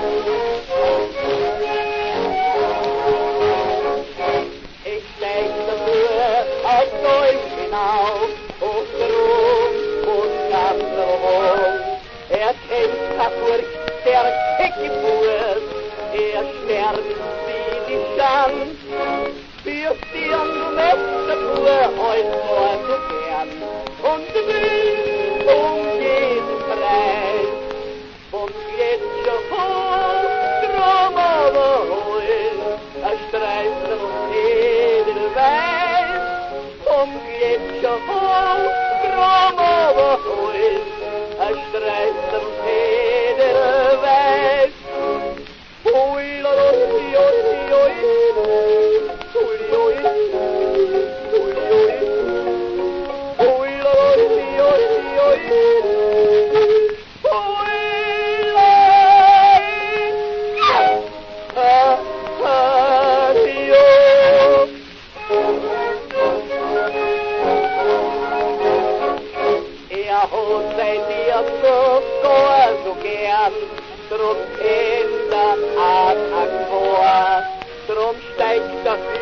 Ich steigte nur auf Deutsch hinauf, auf der Ruhm und nach der Ruhm. Kennt das Furcht der Heckefuß, sterbt wie die Schand. Für Stirn möchte Fuhr euch nur so gern und will jeden Preis. Und jetzt schon hoch, drum überholen, streifen uns jeder weiß. Und jetzt schon hoch, drum überholen, streifen uns jeder weiß. Ui, la, la, ui, ui, ui, ui, ui, ui, ui, la, la, ui, ui, ui. Seid ihr so gern, drum kennt das Akkord, drum steigt das